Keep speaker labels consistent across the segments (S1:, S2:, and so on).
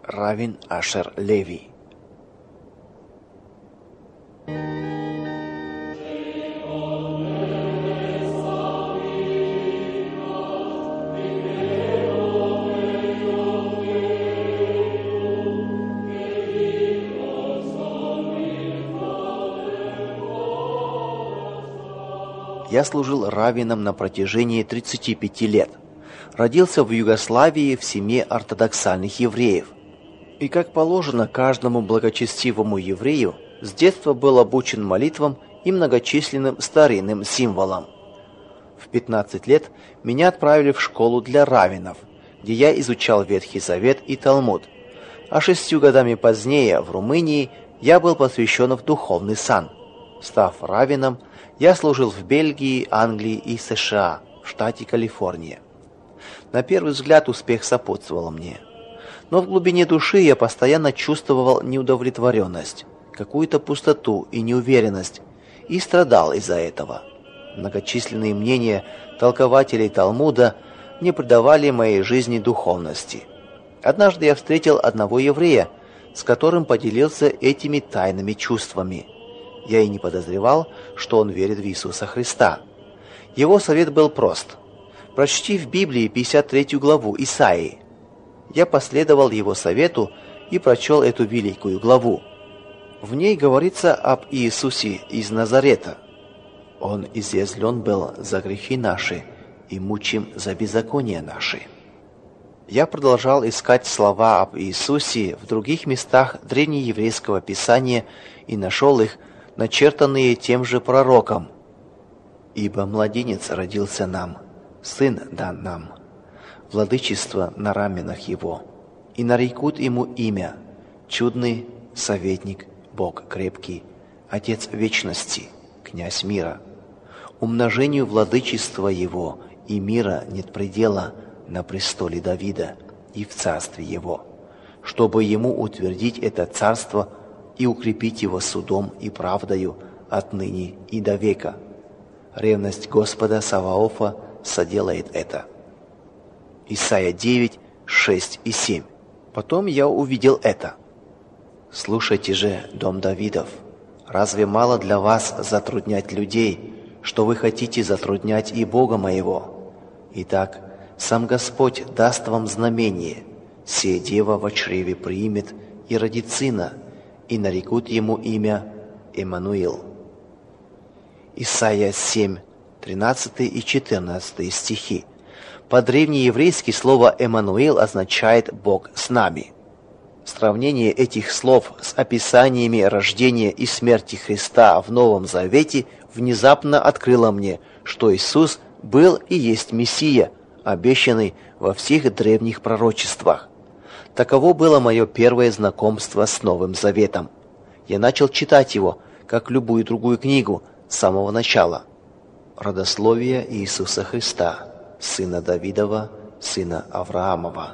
S1: Раввин Ашер Леви. Я служил раввином на протяжении 35 лет. Родился в Югославии в семье ортодоксальных евреев. И, как положено каждому благочестивому еврею, с детства был обучен молитвам и многочисленным старинным символам. В 15 лет меня отправили в школу для раввинов, где я изучал Ветхий Завет и Талмуд. А 6 годами позднее в Румынии я был посвящен в духовный сан. Став раввином, я служил в Бельгии, Англии и США, в штате Калифорния. На первый взгляд успех сопутствовал мне. Но в глубине души я постоянно чувствовал неудовлетворенность, какую-то пустоту и неуверенность, и страдал из-за этого. Многочисленные мнения толкователей Талмуда не придавали моей жизни духовности. Однажды я встретил одного еврея, с которым поделился этими тайными чувствами. Я и не подозревал, что он верит в Иисуса Христа. Его совет был прост. Прочти в Библии 53 главу Исаии. Я последовал его совету и прочел эту великую главу. В ней говорится об Иисусе из Назарета. Он изъязвлен был за грехи наши и мучим за беззакония наши. Я продолжал искать слова об Иисусе в других местах древнееврейского писания и нашел их, начертанные тем же пророком. «Ибо младенец родился нам, сын дан нам, владычество на раменах его, и нарекут ему имя, чудный советник, Бог крепкий, Отец вечности, князь мира. Умножению владычества его и мира нет предела на престоле Давида и в царстве его, чтобы ему утвердить это царство и укрепить его судом и правдою отныне и до века. Ревность Господа Саваофа соделает это». Исайя 9, 6 и 7. Потом я увидел это. «Слушайте же, дом Давидов, разве мало для вас затруднять людей, что вы хотите затруднять и Бога моего? Итак, сам Господь даст вам знамение, сия дева во чреве примет и родит сына, и нарекут ему имя Эммануил». Исайя 7, 13 и 14 стихи. По-древнееврейски слово «Эммануил» означает «Бог с нами». Сравнение этих слов с описаниями рождения и смерти Христа в Новом Завете внезапно открыло мне, что Иисус был и есть Мессия, обещанный во всех древних пророчествах. Таково было мое первое знакомство с Новым Заветом. Я начал читать его, как любую другую книгу, с самого начала. Родословие Иисуса Христа, сына Давидова, сына Авраамова.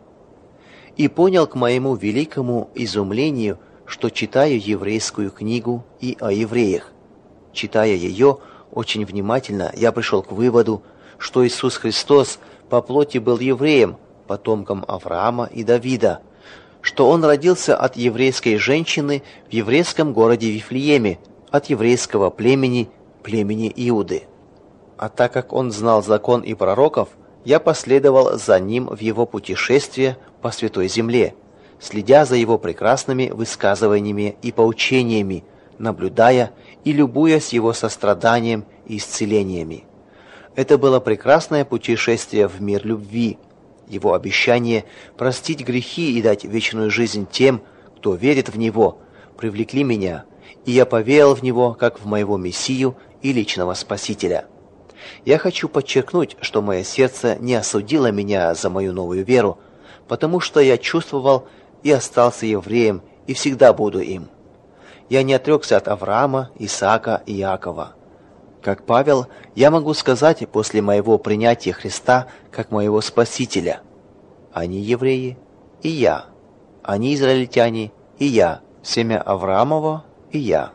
S1: И понял к моему великому изумлению, что читаю еврейскую книгу и о евреях. Читая ее очень внимательно, я пришел к выводу, что Иисус Христос по плоти был евреем, потомком Авраама и Давида, что он родился от еврейской женщины в еврейском городе Вифлееме, от еврейского племени Иуды. А так как он знал закон и пророков, я последовал за ним в его путешествие по Святой Земле, следя за его прекрасными высказываниями и поучениями, наблюдая и любуясь его состраданием и исцелениями. Это было прекрасное путешествие в мир любви. Его обещание простить грехи и дать вечную жизнь тем, кто верит в Него, привлекли меня, и я поверил в Него, как в моего Мессию и личного Спасителя. Я хочу подчеркнуть, что мое сердце не осудило меня за мою новую веру, потому что я чувствовал и остался евреем, и всегда буду им. Я не отрекся от Авраама, Исаака и Иакова. Как Павел, я могу сказать после моего принятия Христа как моего Спасителя: они евреи, и я. Они израильтяне, и я. Семя Авраамова, и я.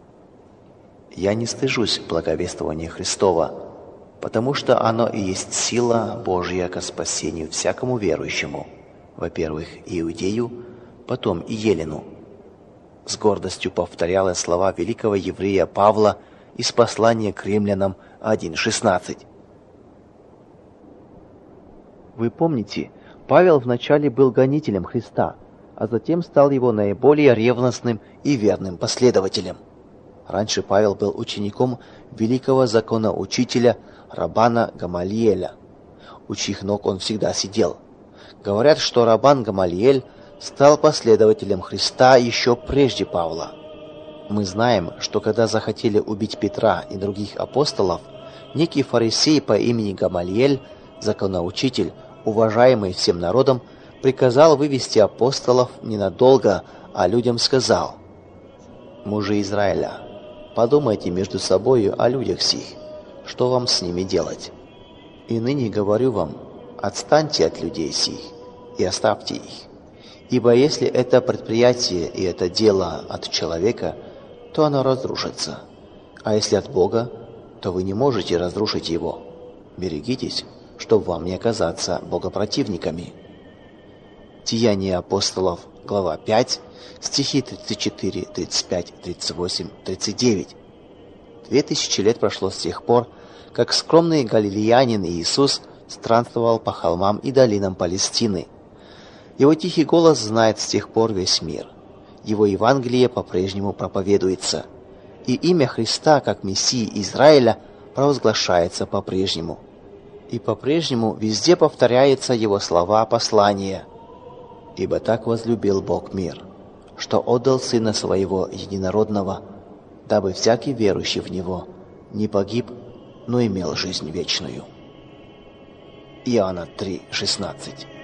S1: Я не стыжусь благовествования Христова, потому что оно и есть сила Божья ко спасению всякому верующему, во-первых, иудею, потом и Елену. С гордостью повторяла слова великого еврея Павла из послания к римлянам 1:16. Вы помните, Павел вначале был гонителем Христа, а затем стал его наиболее ревностным и верным последователем. Раньше Павел был учеником великого законоучителя Раббана Гамалиэля, у чьих ног он всегда сидел. Говорят, что Раббан Гамалиэль стал последователем Христа еще прежде Павла. Мы знаем, что когда захотели убить Петра и других апостолов, некий фарисей по имени Гамалиэль, законоучитель, уважаемый всем народом, приказал вывести апостолов ненадолго, а людям сказал: «Мужи Израиля, подумайте между собою о людях сих, что вам с ними делать? И ныне говорю вам, отстаньте от людей сих и оставьте их. Ибо если это предприятие и это дело от человека, то оно разрушится. А если от Бога, то вы не можете разрушить его. Берегитесь, чтобы вам не оказаться богопротивниками». Деяния апостолов, глава 5, стихи 34, 35, 38, 39. 2000 лет прошло с тех пор, как скромный галилеянин Иисус странствовал по холмам и долинам Палестины. Его тихий голос знает с тех пор весь мир. Его Евангелие по-прежнему проповедуется. И имя Христа, как Мессии Израиля, провозглашается по-прежнему. И по-прежнему везде повторяются его слова послания: «Ибо так возлюбил Бог мир, что отдал Сына Своего Единородного, дабы всякий верующий в Него не погиб, но имел жизнь вечную». Иоанна 3:16.